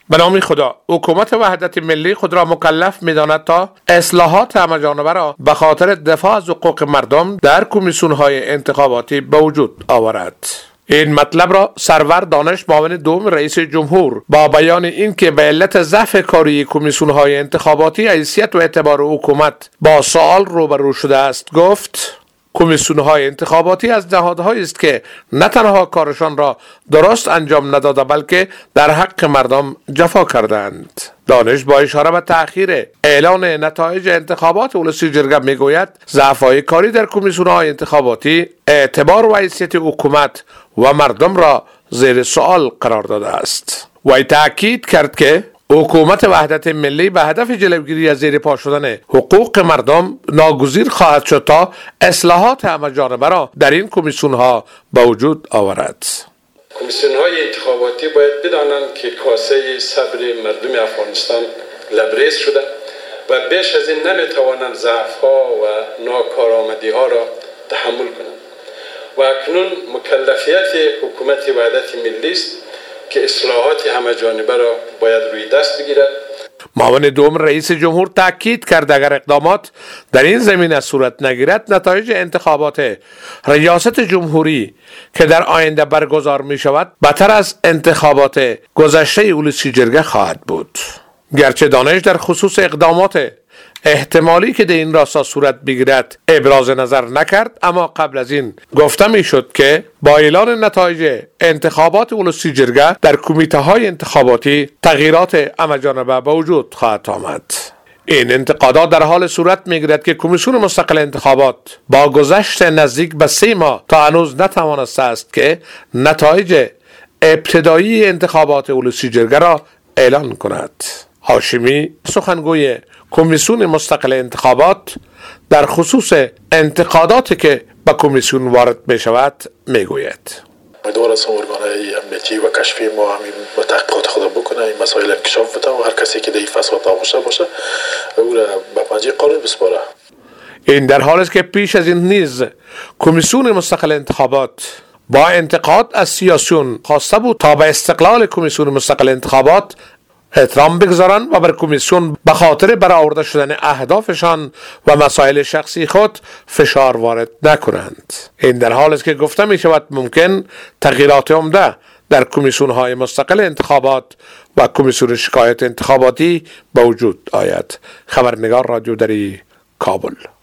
به نام خدا، حکومت وحدت ملی خود را مکلف می‌داند تا اصلاحات همه‌جانبه را به خاطر دفاع از حقوق مردم در کمیسیون‌های انتخاباتی به وجود آورد. این مطلب را سرور دانش معاون دوم رئیس جمهور با بیان اینکه به علت ضعف کاری کمیسیون‌های انتخاباتی حیثیت و اعتبار حکومت با سوال روبرو شده است گفت: کمیسیون‌های انتخاباتی از نهادهایی است که نه تنها کارشان را درست انجام نداده بلکه در حق مردم جفا کردند. دانش با اشاره به تأخیر اعلان نتایج انتخابات ولسی جرگه میگوید ضعف‌های کاری در کمیسیون‌های انتخاباتی اعتبار و حیثیت حکومت و مردم را زیر سوال قرار داده است. وی تأکید کرد که حکومت وحدت ملی به هدف جلوگیری از زیر پا شدن حقوق مردم ناگزیر خواهد شد تا اصلاحات همه‌جانبه را در این کمیسیون‌ها به وجود آورد. کمیسیون‌های انتخاباتی باید بدانند که کاسه صبر مردم افغانستان لبریز شده و بیش از این نمی‌توانند ضعف‌ها و ناکارآمدی‌ها را تحمل کنند و اکنون مکلفیت حکومت وحدت ملی است که اصلاحات همه‌جانبه را باید روی دست بگیرد. معاون دوم رئیس جمهور تاکید کرد اگر اقدامات در این زمینه صورت نگیرد نتایج انتخابات ریاست جمهوری که در آینده برگزار می شود بدتر از انتخابات گذشته ولسی جرگه خواهد بود. گرچه دانش در خصوص اقدامات احتمالی که در این راستا صورت بگیرد ابراز نظر نکرد، اما قبل از این گفته می شد که با اعلان نتایج انتخابات ولسی جرگه در کمیته های انتخاباتی تغییرات همه‌جانبه به وجود خواهد آمد. این انتقادات در حال صورت می گیرد که کمیسیون مستقل انتخابات با گذشت نزدیک به 3 ماه تا هنوز نتوانسته است که نتایج ابتدایی انتخابات ولسی جرگه را اعلان کند. هاشمی سخنگوی کمیسیون مستقل انتخابات در خصوص انتقاداتی که به کمیسیون وارد می شود می گوید: امیدوار هستم ارگان‌های امنیتی و کشفی ما همین با تحقیقات خود بکنه، این مسائل انکشاف بده و هر کسی که در این فساد داشته باشه او را به پنجه قانون بسپاره. این در حالی است که پیش از این نیز کمیسیون مستقل انتخابات با انتقاد از سیاسیون خواسته بود تا به استقلال کمیسیون مستقل انتخابات احترام بگذارند و بر کمیسیون به خاطر برآورده شدن اهدافشان و مسائل شخصی خود فشار وارد نکنند. این در حالی است که گفته می شود ممکن تغییرات عمده در کمیسیون های مستقل انتخابات و کمیسیون شکایت انتخاباتی به وجود آید. خبرنگار رادیو دری، کابل.